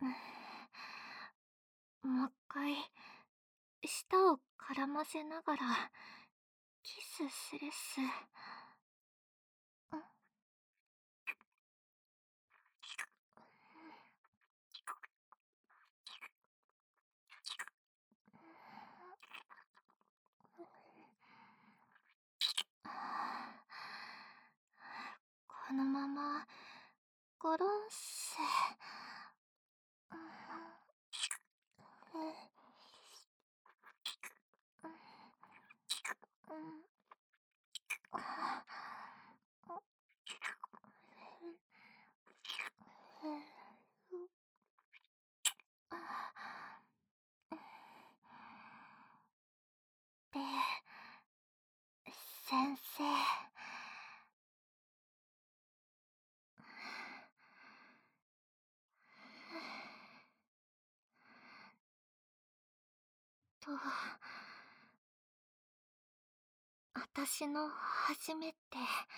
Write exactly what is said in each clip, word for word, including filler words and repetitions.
もう一回舌を絡ませながらキスするっす。このままゴロンっす。で、先生。と、あたしの初めて、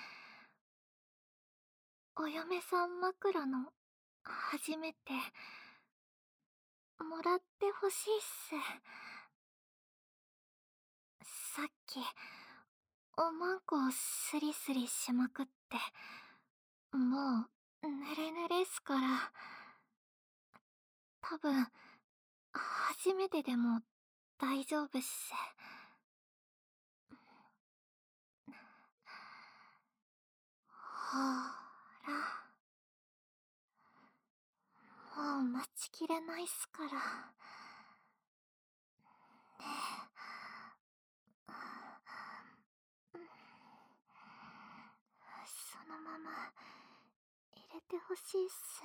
お嫁さん枕の初めて、もらってほしいっす。さっき、おまんこをスリスリしまくって、もう、ぬれぬれっすから、多分、初めてでも大丈夫っす。ほーら、もう待ちきれないっすから。ねえ。そのまま入れてほしいっす。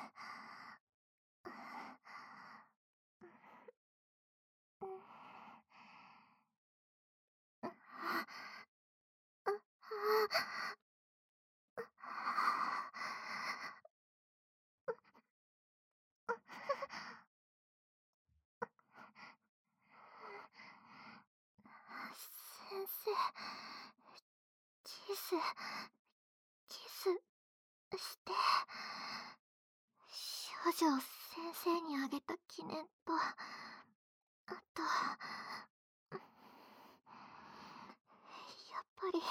先生、キス、キスして。少女を先生にあげた記念と、あと、やっぱり、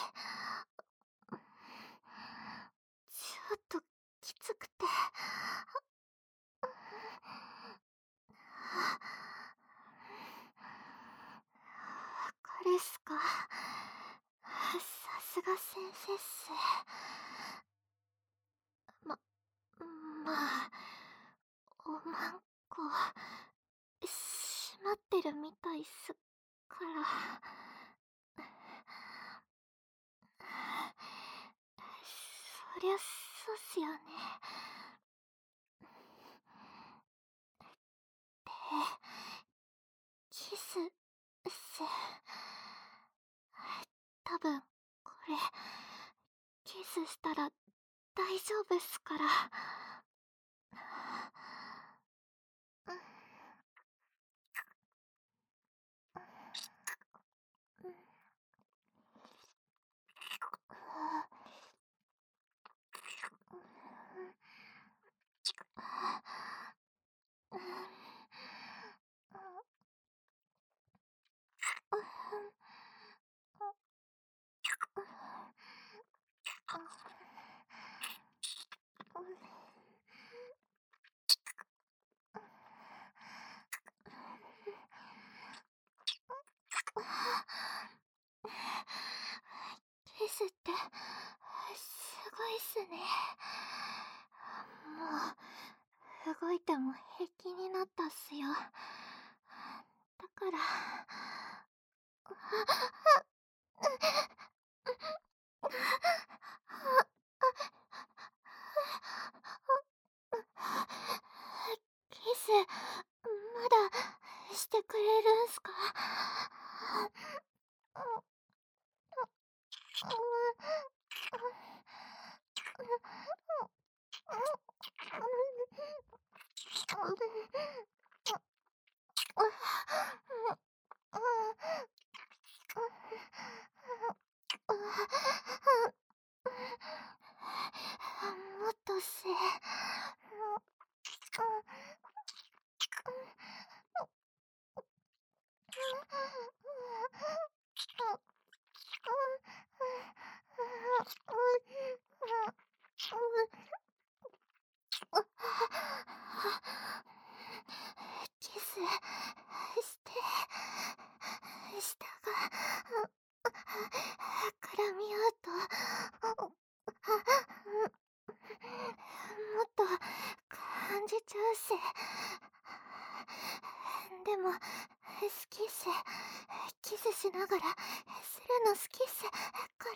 ちょっときつくて。わかるっすか？さすが先生っす。ま、まあ、おまんこ、閉まってるみたいっすから。そりゃそうっすよね。で、キスっす。多分これキスしたら大丈夫っすから。キスってすごいっすね。もう動いても平気になったっすよ。だからキスまだしてくれるんすか？もっとっす。 キスして舌が絡み合うともっと感じちゃうし、でも好きっす。キスしながらするの好きっすから。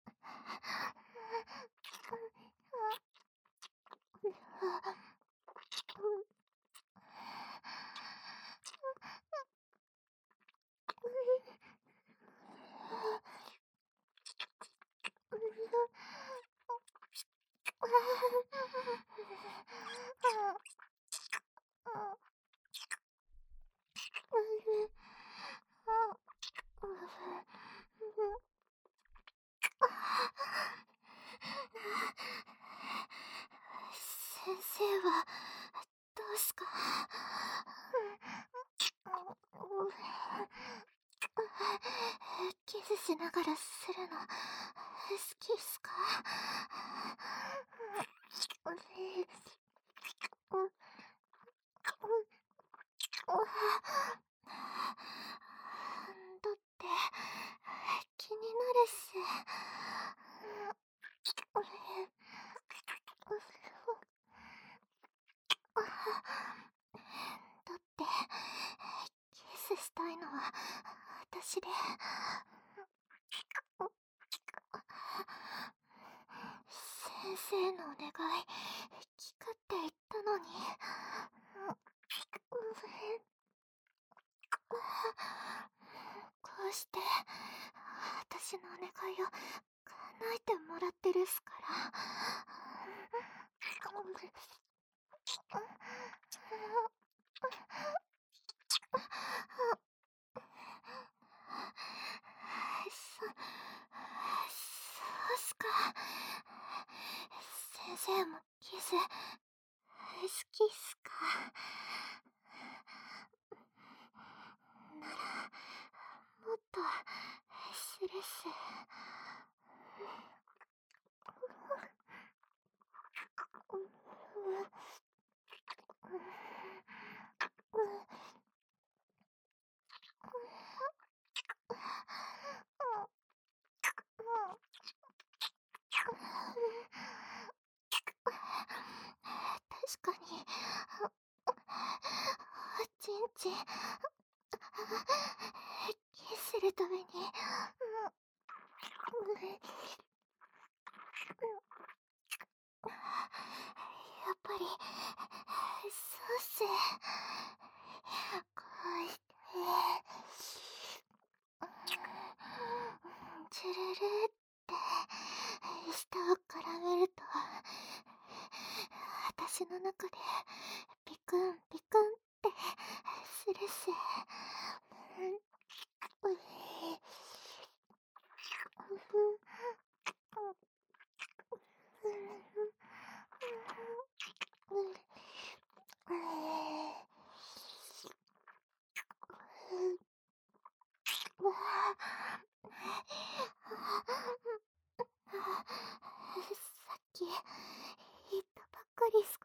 先生はどうすか？キスしながらするの好きっすか？だって気になるっす。だってキスしたいのは私で、先生のお願い聞くって言ったのに。こうして私のお願いを叶えてもらってるっすから。そ、そうっすか。先生もキス好きっすか？ならもっとするっす。確かにおちんちんキスするためにやっぱりそうっす。こうしてチュルルって舌を絡めると私の中でピクンピクンってするっす。さっき言ったばっかりっすから、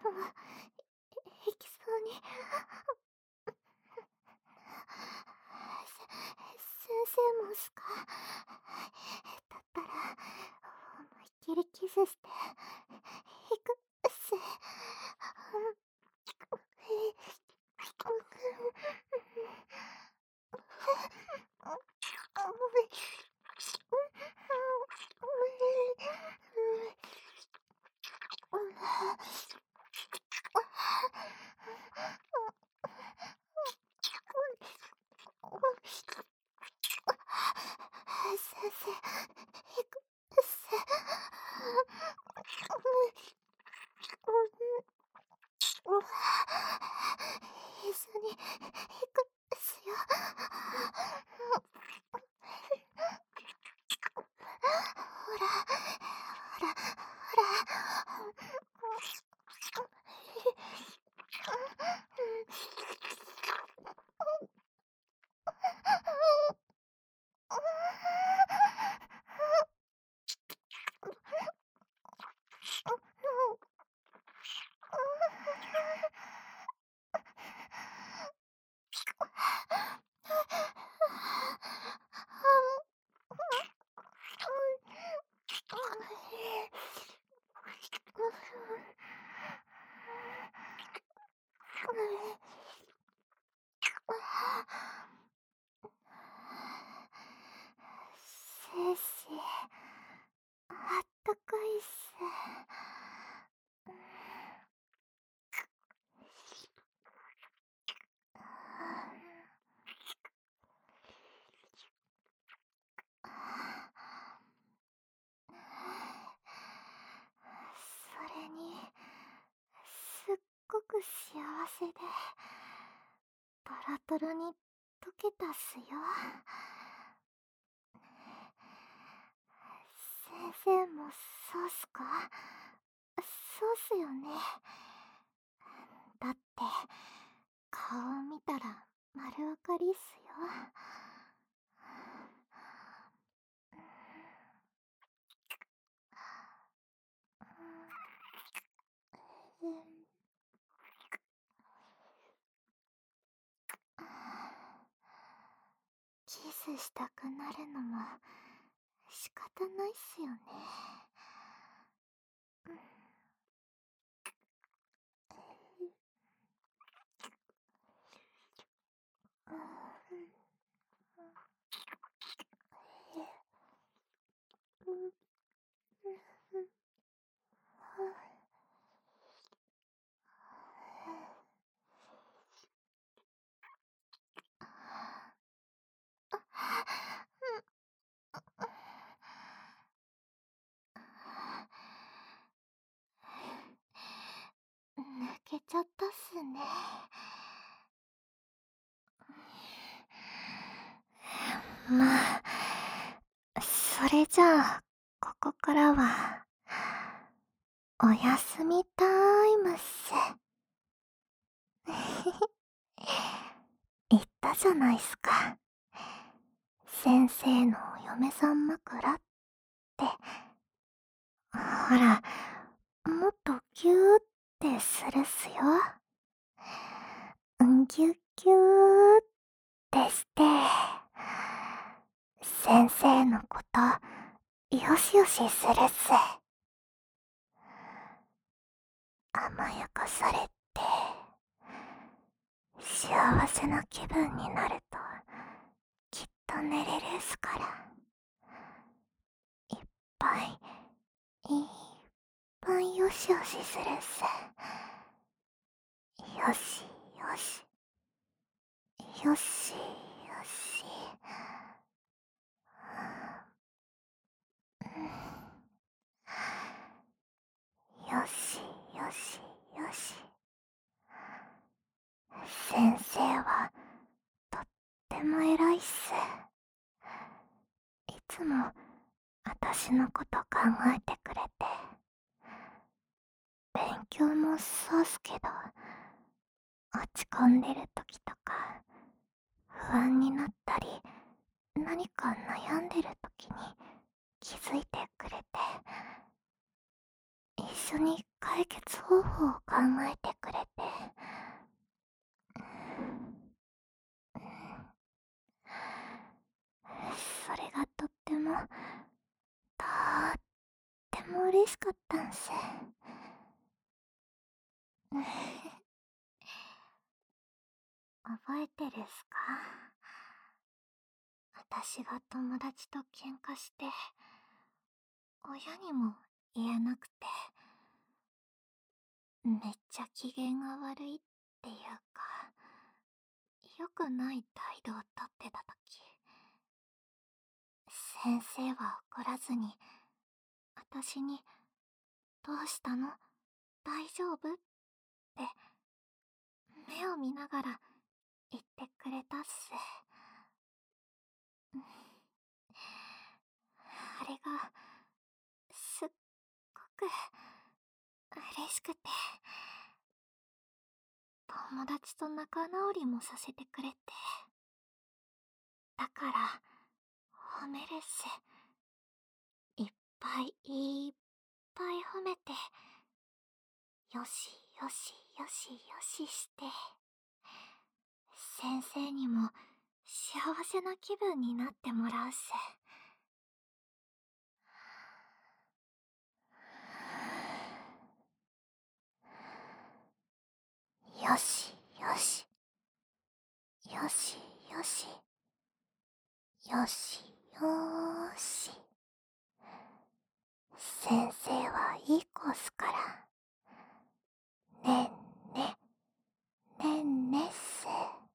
もう行きそうに。先生もっすか？だったら思いっきりキスしていくっす。先生、行くっす。一緒に行くっすよ。ほら、ほら、ほら。 く幸せで、トロトロに溶けたっすよ。先生もそうっすか？そうっすよね。だって、顔を見たら丸わかりっすよ。うん、キスしたくなるのも仕方ないっすよね。抜けちゃったっすね。まあ、それじゃあ、ここからは、おやすみタイムっす。言ったじゃないっすか。先生のお嫁さん枕って。ほら、もっとギューってするっすよ。んぎゅっぎゅーってして、先生のこと、よしよしするっす。甘やかされて、幸せな気分になると、きっと寝れるっすから。いっぱい、いっぱいよしよしするっす。よしよし。よしよし。よしよしよし。先生はとっても偉いっす。いつもあたしのこと考えてくれて、勉強もそうっすけど、落ち込んでる時とか不安になったり、何か悩んでる時に気づいてくれて、一緒に解決方法を考えてくれて、それがとってもとっても嬉しかったんす。覚えてるっすか？私が友達と喧嘩して、親にも言えなくて、めっちゃ機嫌が悪いっていうか、良くない態度をとってた時、先生は怒らずに、私に、どうしたの？大丈夫？って目を見ながら言ってくれたっす。あれが、すっごく、嬉しくて、友達と仲直りもさせてくれて、だから、褒めるっす。いっぱいいっぱい褒めて、よしよしよしよしして、先生にも幸せな気分になってもらうっす。よしよし。よしよし。よしよーし。先生はいい子っすから。ねんね、ねんねっす。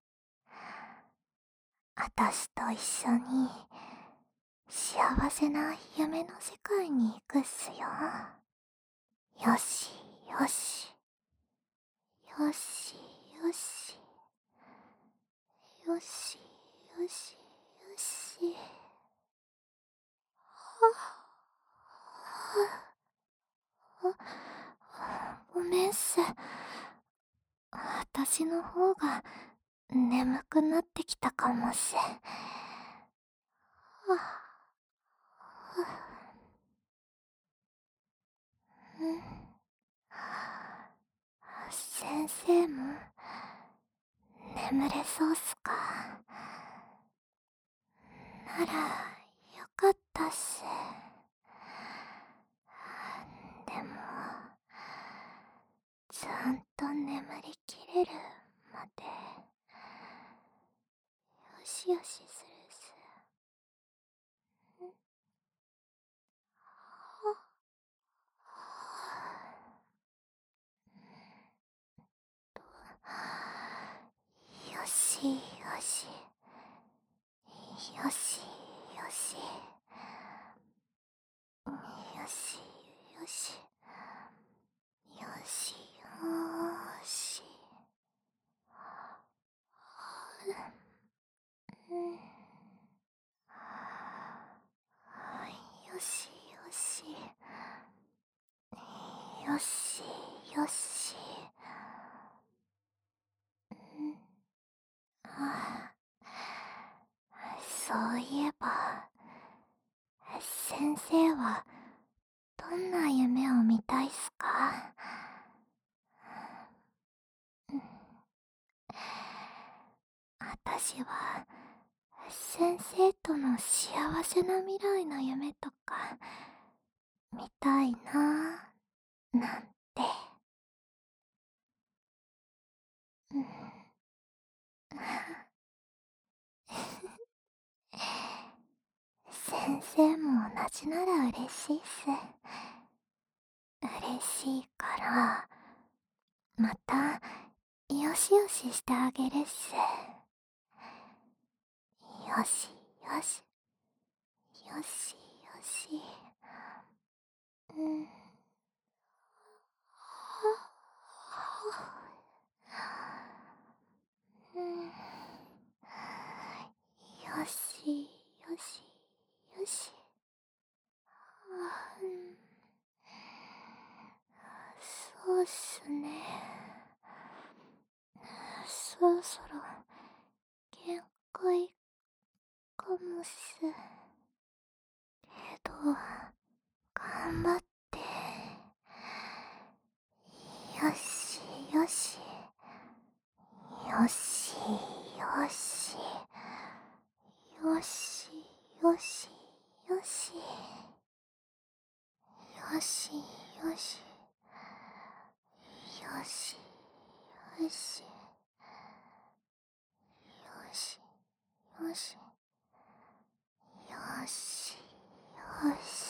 あたしと一緒に、幸せな夢の世界に行くっすよ。よしよし。よよしよしよしよしよし。あ、ごめんっす。私の方が眠くなってきたかもしれん。うん。先生も眠れそうっすか？ならよかったっす。でもちゃんと眠りきれるまでよしよしするっす。よしよしよしよしよしよしよしよし。うん。よしよしよしよし。うん。ああ、そういえば先生はどんな夢を見たいっすか？うん。私は先生との幸せな未来の夢とか見たいなぁなんて。うん。先生も同じなら嬉しいっす。嬉しいからまたよしよししてあげるっす。よしよしよしよし。うん。うん。よしよしよし。あ、うん。そうっすね。そろそろ限界かもっす。けど頑張って。よしよしよしよしよしよしよしよしよしよしよしよしよしよしよし。